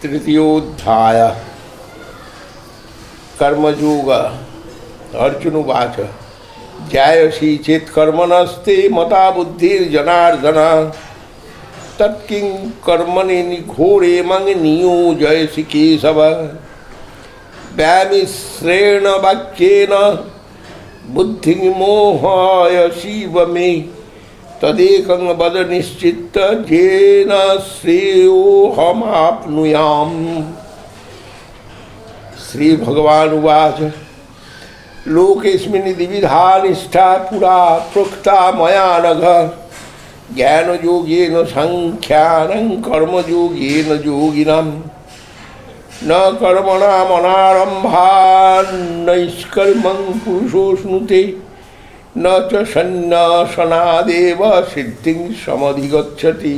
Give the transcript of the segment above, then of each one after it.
तृतीयोऽध्याय कर्मयोग। अर्जुन उवाच ज्यायसि चेत् कर्मणस्ते मता बुद्धिर्जनार्दन तत्किं कर्मणि निघोरे मं नियोजयसि केशव। व्यामिश्रेण वाक्येन बुद्धिं मोहयसीव मे तदेकं वद निश्चित्त येन श्रेयोऽहमाप्नुयाम्। श्री भगवान उवाच लोकेस्मिन् द्विविधा निष्ठा पुरा प्रोक्ता मया नघ ज्ञानयोगेन साङ्ख्यानं कर्मयोगेन योगिनां न कर्मणामनारम्भात् नैष्कर्म्यं पुरुषोऽश्नुते न च सन्न्यासनादेव सिद्धिं समधिगच्छति।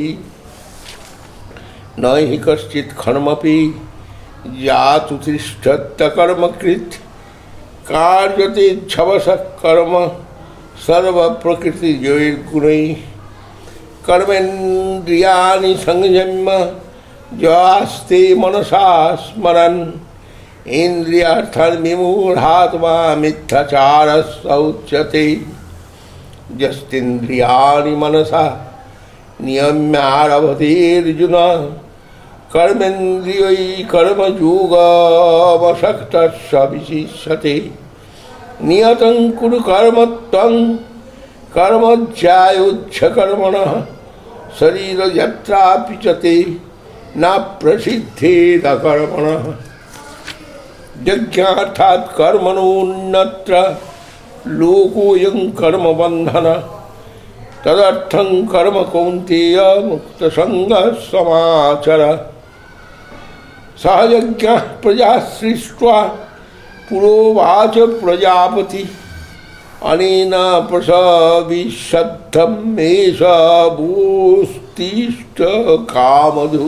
न हि कश्चित् कर्मपि यातु तिष्ठत्य कर्मकृत् कार्यते छवसः कर्म सर्वप्रकृतिजैर्गुणैः। कर्मेन्द्रियाणि संयम्य यास्ते मनसा स्मरन् इंद्रियार्थान् विमूढात्मा मिथ्याचारः उच्यते। यस्तेन्द्रियाणि मनसा नियम्यारभतेऽर्जुन कर्मेन्द्रियैः कर्मयोगमशक्तः स विशिष्यते। नियतं कुरु कर्म त्वं कर्म ज्यायोच्छ कर्मणः शरीरयात्रापि च ते न प्रसिद्धेद कर्मणः। यज्ञार्थात् कर्मणोऽन्यत्र लोकोऽयं कर्मबन्धन तदर्थं कर्म कौन्तेय मुक्तसङ्गः समाचर। सः यज्ञः प्रजा सृष्ट्वा पुरोवाच प्रजापति अनेन प्रसविष्यद्धम् एष भूस्तिष्ठ कामधुक्।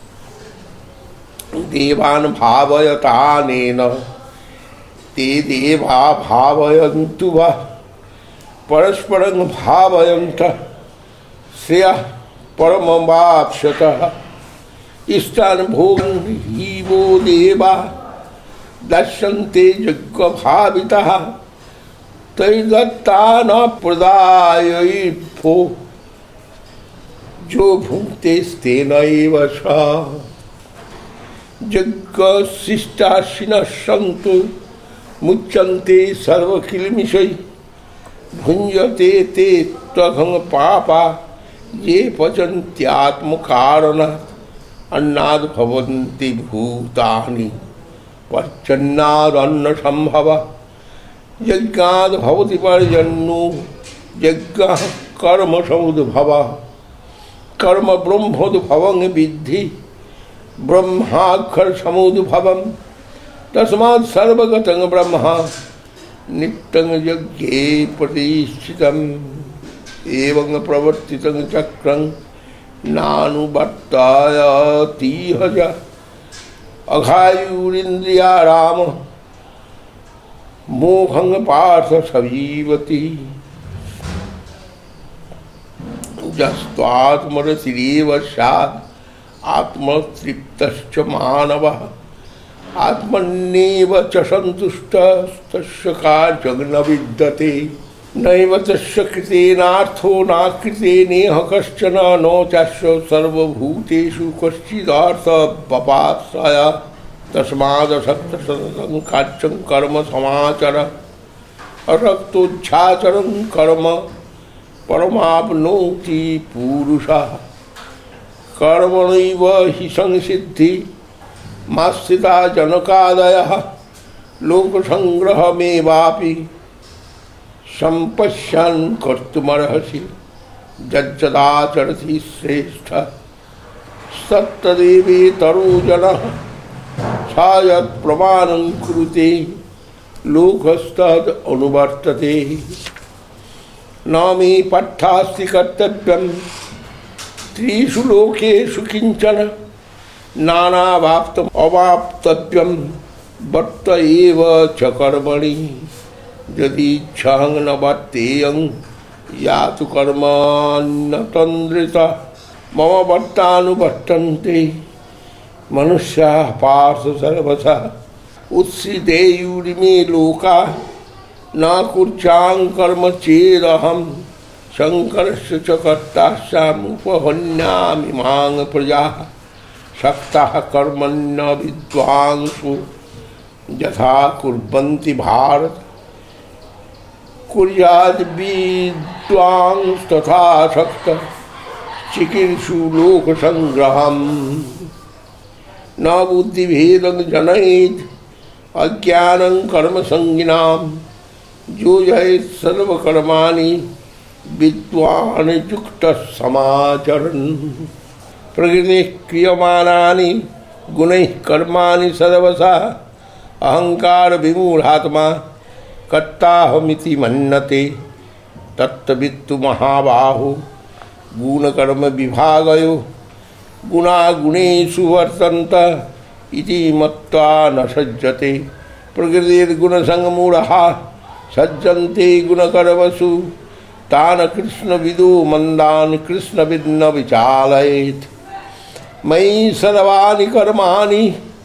देवान् भावयतानेन ते देवा भावयन्तु वः परस्परं भावयन्तः श्रेयः परमवाप्स्यतः। इष्टान् भोगान् हि वो देवा दर्शन्ते यज्ञभावितः तैर्दत्तान् प्रदायैर्भो जो भुङ्क्ते तेनैव सः। यज्ञशिष्टाशिनः सन्तु मुच्यन्ते सर्वकिल्बिषैः भुञ्जते ते त्वघं पापा ये पचन्त्यात्मकारणात् अन्नाद् भवन्ति भूतानि पर्जन्यादन्नसम्भवः। यज्ञाद् भवति पर्जन्यो यज्ञः कर्मसमुद्भवः। कर्म ब्रह्मोद्भवं विद्धि ब्रह्माक्षर समुद्भवम् तस्मात् सर्वगतं ब्रह्म नित्यं यज्ञे प्रतिष्ठितम्। एवं प्रवर्तितं चक्रं नानुवर्तयतीह च अघायुरिन्द्रियाराम मोहं पार्थ सजीवति। यस्त्वात्मरतिरेव स्यात् आत्मतृप्तश्च मानवः आत्मन्येव च सन्तुष्टस्तस्य कार्यं न विद्यते। नैव तस्य कृतेनार्थो नाकृतेनेह कश्चन नो चास्य सर्वभूतेषु कश्चिदर्थव्यपाश्रय। तस्मादसक्तसततं कार्यं कर्म समाचर असक्तोच्छाचरं कर्म परमाप्नोति पुरुषः। कर्मणैव हि संसिद्धि मास्थिता जनकादयः लोकसंग्रहमेवापि सम्पश्यन् कर्तुमर्हसि। यज्जदाचरति श्रेष्ठ सत्तदेवेतरो जनः स यत्प्रमाणं कुरुते लोकस्तद् अनुवर्तते। न मे पार्थास्ति कर्तव्यं त्रिषु लोकेषु किंचन नानावाप्तम् अवाप्तव्यं वर्त एव च कर्मणि। यदि इच्छां न वर्तेयं यातु कर्माण्यतन्द्रितः मम वर्तानुवर्तन्ते मनुष्याः पार्थ सर्वथा उत्सिदेयुरिमे लोका न कुर्यां कर्म चेदहं शङ्करस्य च कर्तास्सामुपहन्यामिमां प्रजाः सक्ताः कर्मण्य विद्वांसु यथा कुर्वन्ति भारत कुर्याद् विद्वांस्तथा सक्तः चिकीर्षु लोकसंग्रहम् न बुद्धिभेदं जनयेत् अज्ञानं कर्मसंगिनां योजयेत् सर्वकर्माणि विद्वान् युक्तः समाचरन् प्रकृतिः क्रियमाणानि गुणैः कर्माणि सर्वशः अहंकार विमूढात्मा कर्ताहमिति मन्यते तत्त्ववित्तु महाबाहो गुणकर्म विभागयो गुणागुणेषु वर्तन्त इति मत्वा न सज्जते प्रकृतिर्गुणसङ्गमूढः सज्जन्ते गुणकर्मसु तान् कृष्णविदो मंदान् कृष्णविद् न विचालयेत् मयि सर्वाणि कर्माणि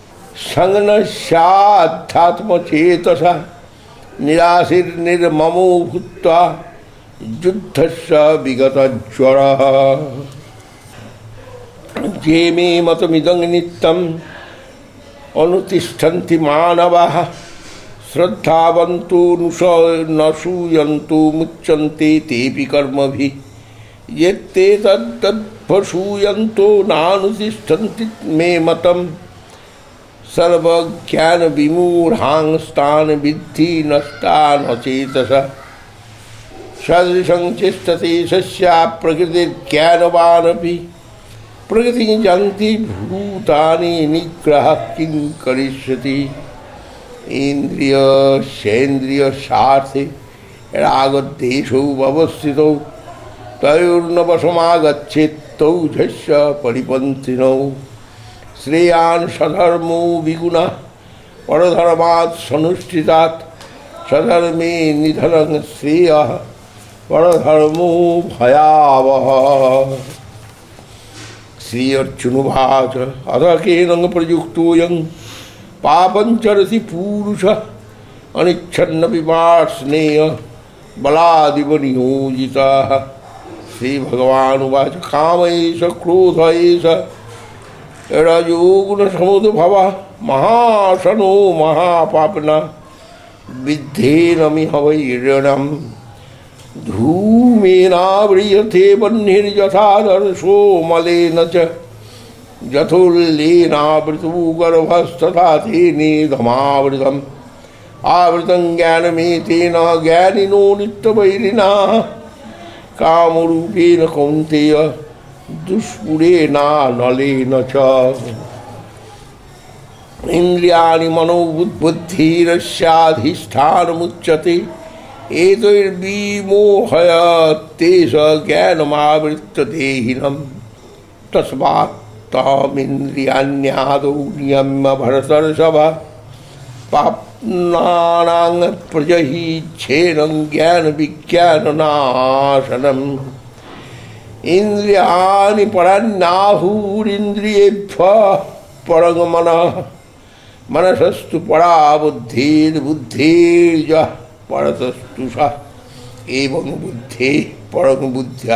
संगनस्याध्यात्मचेतसा निराशीर्निर्ममो भूत्वा युद्धस्य विगतज्वरः ये मे मतमिदं नित्यम् अनुतिष्ठन्ति मानवाः श्रद्धावन्तो न सूयन्तो मुच्यन्ते तेऽपि कर्मभिः यत्ते तद्दद्भसूयन्तो नानुतिष्ठन्ति मे मतम् सर्वज्ञान विमूढांस्तान् विद्धि नष्टान् अचेतसः सदृशं चेष्टते सस्या प्रकृतिर्ज्ञानवानपि प्रकृतिं जानति भूतानि निग्रहः किं करिष्यति इन्द्रियस्येन्द्रियस्यार्थे रागद्वेषौ व्यवस्थितौ तयोर्न वशमागच्छेत् तौ झस्य परिपन्थिनौ श्रेयान् सधर्मो विगुणः परधर्मात् सनुष्ठितात् सधर्मे निधनं श्रेयः परधर्मो भयावहः श्री अर्जुनुवाच अथ केन प्रयुक्तोऽयं पापं चरति पुरुषः अनिच्छन्नपि वार्ष्णेय बलादिव नियोजितः श्रीभगवानुवाच काम एष क्रोध एष रजोगुणसमुद्भवः महाशनो महापाप्ना विद्धेनमिह वैरिणम् धूमेनाव्रियते वह्निर्यथादर्शो मलेन च यथोल्लेनावृतो गर्भस्तथा तेनेदमावृतम् आवृतं ज्ञानमेतेन ज्ञानिनो नित्यवैरिणा कामरूपेण कौन्तेय दुष्पुरेणानलेन च इन्द्रियाणि मनोबुद्धिरस्याधिष्ठानमुच्यते एतैर्विमोहयते स ज्ञानमावृत्य देहिनं तस्मात् तामिन्द्रियाण्यादौ नियम्य भरतर्षभ पाप्नानां प्रजहीच्छेनं ज्ञानविज्ञाननाशनम् इंद्रियाणि परान्नाहुरिन्द्रियेभ्यः परं मनः मनसस्तु परा बुद्धिर्बुद्धिर्यः परतस्तु सः एवं बुद्धेः परं बुद्ध्या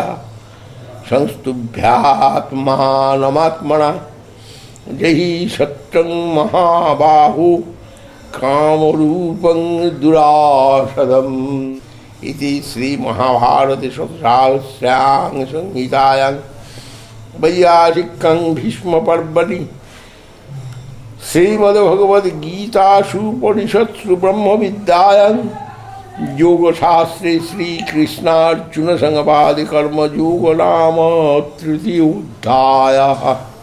संस्तुभ्यात्मानमात्मना जहि सत्यं महाबाहो कामरूपं दुराशदम् इति श्री महाभारते सहस्रां संहितायां वैयासिकं भीष्म पर्वणि श्रीमद्भगवद्गीतासु उपनिषत्सु ब्रह्मविद्यायां योगशास्त्रे श्रीकृष्णार्जुन संवाद कर्मयोग नाम तृतीयोऽध्यायः।